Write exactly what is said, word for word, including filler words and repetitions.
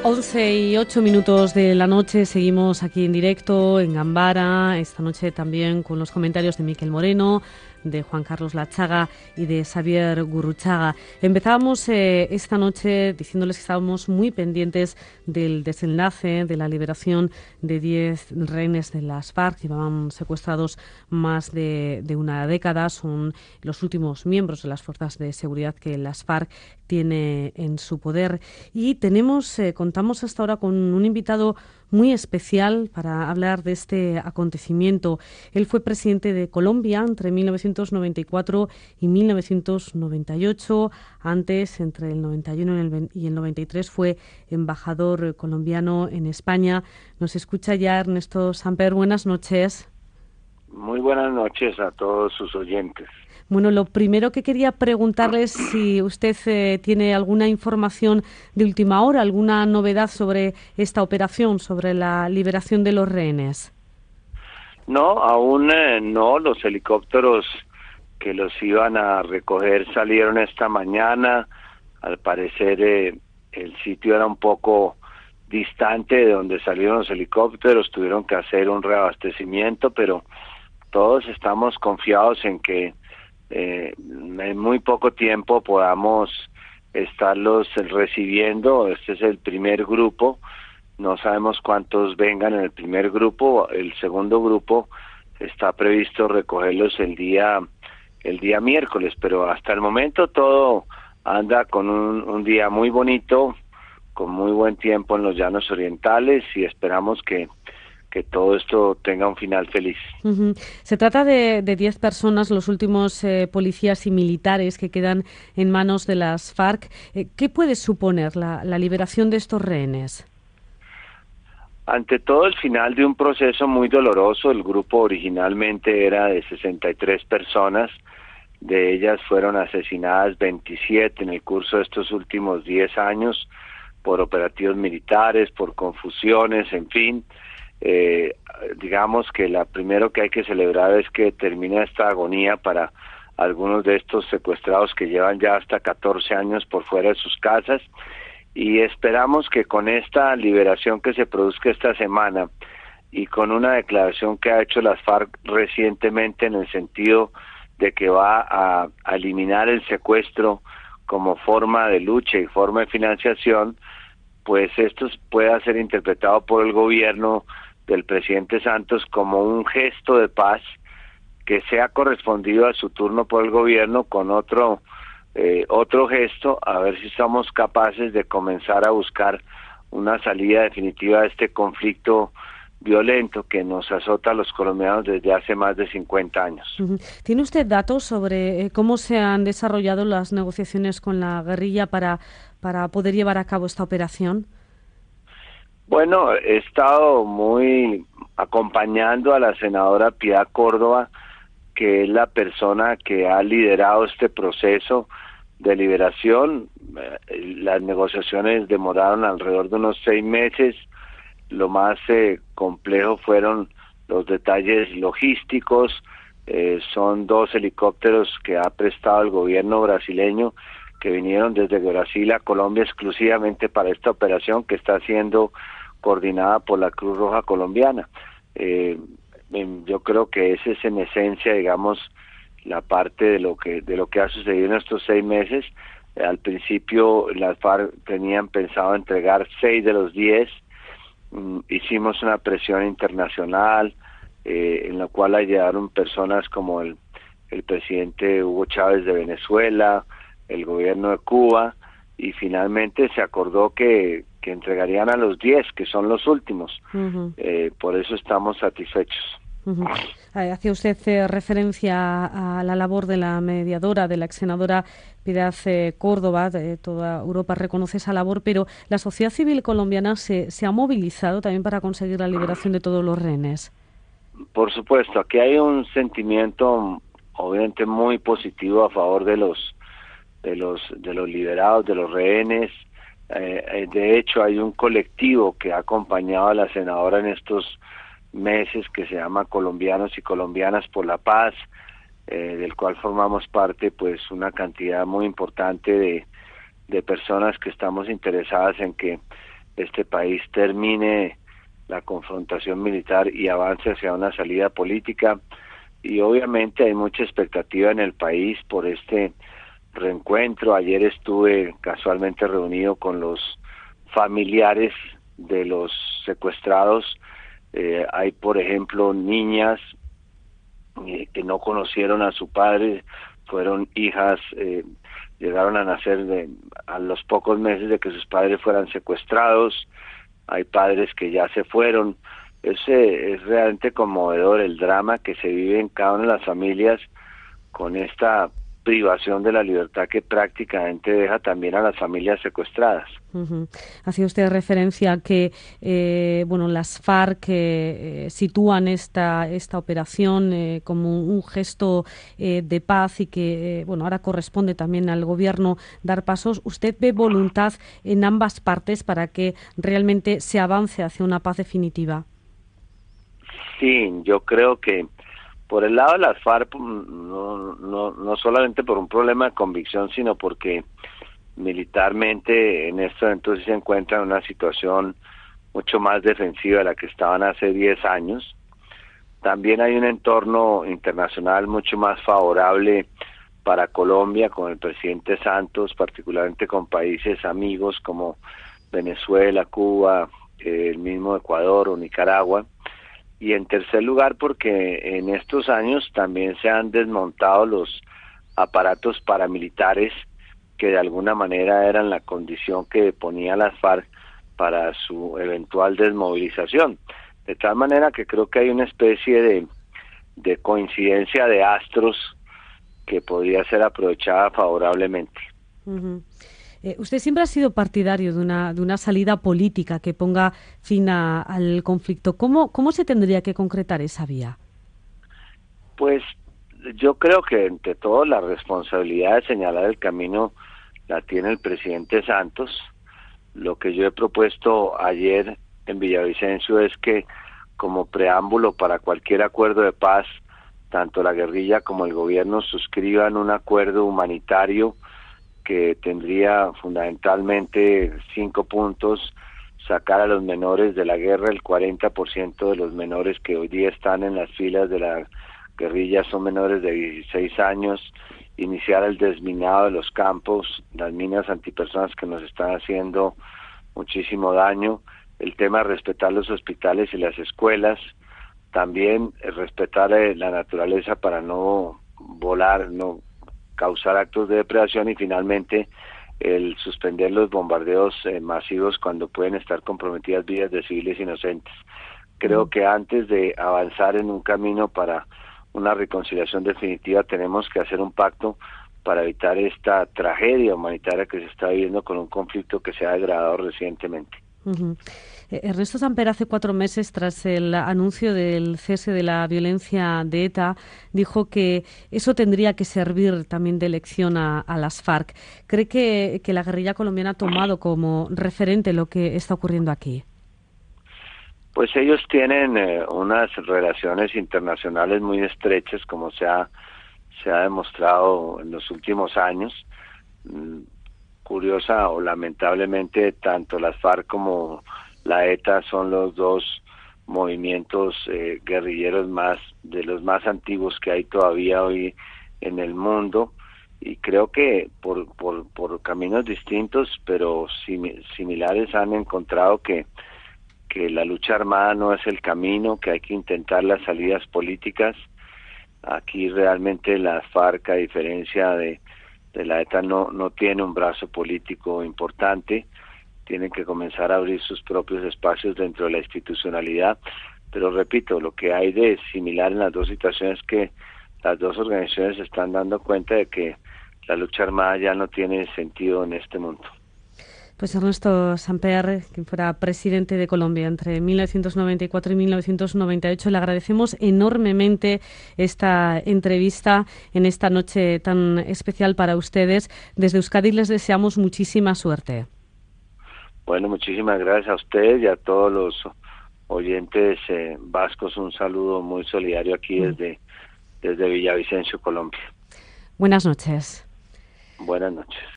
once y ocho minutos de la noche, seguimos aquí en directo en Gambara, esta noche también con los comentarios de Miquel Moreno, de Juan Carlos Lachaga y de Xavier Gurruchaga. Empezábamos eh, esta noche diciéndoles que estábamos muy pendientes del desenlace de la liberación de diez rehenes de las FARC. Llevaban secuestrados más de, de una década. Son los últimos miembros de las fuerzas de seguridad que las FARC tiene en su poder. Y tenemos, eh, contamos hasta ahora con un invitado muy especial para hablar de este acontecimiento. Él fue presidente de Colombia entre mil novecientos noventa y cuatro y mil novecientos noventa y ocho. Antes, entre el noventa y uno y el noventa y tres, fue embajador colombiano en España. Nos escucha ya Ernesto Samper. Buenas noches. Muy buenas noches a todos sus oyentes. Bueno, lo primero que quería preguntarle es si usted eh, tiene alguna información de última hora, alguna novedad sobre esta operación, sobre la liberación de los rehenes. No, aún eh, no. Los helicópteros que los iban a recoger salieron esta mañana. Al parecer eh, el sitio era un poco distante de donde salieron los helicópteros. Tuvieron que hacer un reabastecimiento, pero todos estamos confiados en que Eh, en muy poco tiempo podamos estarlos recibiendo. Este es el primer grupo, no sabemos cuántos vengan en el primer grupo. El segundo grupo está previsto recogerlos el día el día miércoles, pero hasta el momento todo anda con un, un día muy bonito, con muy buen tiempo en los llanos orientales, y esperamos que que todo esto tenga un final feliz. Uh-huh. Se trata de, de diez personas, los últimos eh, policías y militares que quedan en manos de las FARC. Eh, ¿Qué puede suponer la, la liberación de estos rehenes? Ante todo, el final de un proceso muy doloroso. El grupo originalmente era de sesenta y tres personas, de ellas fueron asesinadas veintisiete en el curso de estos últimos diez años por operativos militares, por confusiones, en fin. Eh, digamos que la primero que hay que celebrar es que termina esta agonía para algunos de estos secuestrados que llevan ya hasta catorce años por fuera de sus casas, y esperamos que con esta liberación que se produzca esta semana y con una declaración que ha hecho las FARC recientemente en el sentido de que va a, a eliminar el secuestro como forma de lucha y forma de financiación, pues esto pueda ser interpretado por el gobierno del presidente Santos como un gesto de paz que sea correspondido a su turno por el gobierno con otro eh, otro gesto, a ver si somos capaces de comenzar a buscar una salida definitiva de este conflicto violento que nos azota a los colombianos desde hace más de cincuenta años. Uh-huh. ¿Tiene usted datos sobre eh, cómo se han desarrollado las negociaciones con la guerrilla para, para poder llevar a cabo esta operación? Bueno, he estado muy acompañando a la senadora Piedad Córdoba, que es la persona que ha liderado este proceso de liberación. Las negociaciones demoraron alrededor de unos seis meses. Lo más eh, complejo fueron los detalles logísticos. Eh, son dos helicópteros que ha prestado el gobierno brasileño, que vinieron desde Brasil a Colombia exclusivamente para esta operación, que está siendo coordinada por la Cruz Roja colombiana. Eh, yo creo que esa es en esencia, digamos, la parte de lo que de lo que ha sucedido en estos seis meses. Eh, al principio las FARC tenían pensado entregar seis de los diez. Mm, hicimos una presión internacional eh, en la cual ayudaron personas como el, el presidente Hugo Chávez de Venezuela, el gobierno de Cuba, y finalmente se acordó que, que entregarían a los diez, que son los últimos. Uh-huh. Eh, por eso estamos satisfechos. Uh-huh. Hacía usted eh, referencia a la labor de la mediadora, de la ex senadora Piedad eh, Córdoba. De toda Europa reconoce esa labor, pero la sociedad civil colombiana se, se ha movilizado también para conseguir la liberación de todos los rehenes. Por supuesto, aquí hay un sentimiento obviamente muy positivo a favor de los de los de los liberados, de los rehenes. Eh, de hecho, hay un colectivo que ha acompañado a la senadora en estos meses que se llama Colombianos y Colombianas por la Paz, eh, del cual formamos parte, pues una cantidad muy importante de, de personas que estamos interesadas en que este país termine la confrontación militar y avance hacia una salida política. Y obviamente hay mucha expectativa en el país por este reencuentro. Ayer estuve casualmente reunido con los familiares de los secuestrados. Eh, hay, por ejemplo, niñas eh, que no conocieron a su padre, fueron hijas, eh, llegaron a nacer de, a los pocos meses de que sus padres fueran secuestrados. Hay padres que ya se fueron. Es, eh, es realmente conmovedor el drama que se vive en cada una de las familias con esta privación de la libertad que prácticamente deja también a las familias secuestradas. Uh-huh. Hacía usted referencia a que eh, bueno, las FARC eh, sitúan esta esta operación eh, como un gesto eh, de paz y que eh, bueno, ahora corresponde también al gobierno dar pasos. ¿Usted ve voluntad en ambas partes para que realmente se avance hacia una paz definitiva? Sí, yo creo que por el lado de las FARC, no, no, no solamente por un problema de convicción, sino porque militarmente en este momento se encuentran en una situación mucho más defensiva de la que estaban hace diez años. También hay un entorno internacional mucho más favorable para Colombia con el presidente Santos, particularmente con países amigos como Venezuela, Cuba, el mismo Ecuador o Nicaragua. Y en tercer lugar, porque en estos años también se han desmontado los aparatos paramilitares que de alguna manera eran la condición que ponía las FARC para su eventual desmovilización. De tal manera que creo que hay una especie de, de coincidencia de astros que podría ser aprovechada favorablemente. Uh-huh. Eh, usted siempre ha sido partidario de una, de una salida política que ponga fin a, al conflicto. ¿Cómo, ¿Cómo se tendría que concretar esa vía? Pues yo creo que entre todo la responsabilidad de señalar el camino la tiene el presidente Santos. Lo que yo he propuesto ayer en Villavicencio es que como preámbulo para cualquier acuerdo de paz, tanto la guerrilla como el gobierno suscriban un acuerdo humanitario que tendría fundamentalmente cinco puntos: sacar a los menores de la guerra. El cuarenta por ciento de los menores que hoy día están en las filas de la guerrilla son menores de dieciséis años, iniciar el desminado de los campos, las minas antipersonas que nos están haciendo muchísimo daño, el tema de respetar los hospitales y las escuelas, también respetar la naturaleza para no volar, no causar actos de depredación, y finalmente el suspender los bombardeos eh, masivos cuando pueden estar comprometidas vidas de civiles inocentes. Creo mm. que antes de avanzar en un camino para una reconciliación definitiva tenemos que hacer un pacto para evitar esta tragedia humanitaria que se está viviendo con un conflicto que se ha degradado recientemente. Uh-huh. Ernesto Samper, hace cuatro meses, tras el anuncio del cese de la violencia de ETA, dijo que eso tendría que servir también de lección a, a las FARC. ¿Cree que, que la guerrilla colombiana ha tomado como referente lo que está ocurriendo aquí? Pues ellos tienen eh, unas relaciones internacionales muy estrechas, como se ha, se ha demostrado en los últimos años. Mm, curiosa o lamentablemente, tanto las FARC como la ETA son los dos movimientos eh, guerrilleros más de los más antiguos que hay todavía hoy en el mundo, y creo que por por, por caminos distintos pero sim, similares han encontrado que que la lucha armada no es el camino, que hay que intentar las salidas políticas. Aquí realmente las FARC, a diferencia de, de la ETA, no, no tiene un brazo político importante. Tienen que comenzar a abrir sus propios espacios dentro de la institucionalidad, pero repito, lo que hay de similar en las dos situaciones es que las dos organizaciones se están dando cuenta de que la lucha armada ya no tiene sentido en este mundo. Pues Ernesto Samper, quien fuera presidente de Colombia entre mil novecientos noventa y cuatro y mil novecientos noventa y ocho, le agradecemos enormemente esta entrevista en esta noche tan especial para ustedes. Desde Euskadi les deseamos muchísima suerte. Bueno, muchísimas gracias a ustedes y a todos los oyentes eh, vascos. Un saludo muy solidario aquí desde, desde Villavicencio, Colombia. Buenas noches. Buenas noches.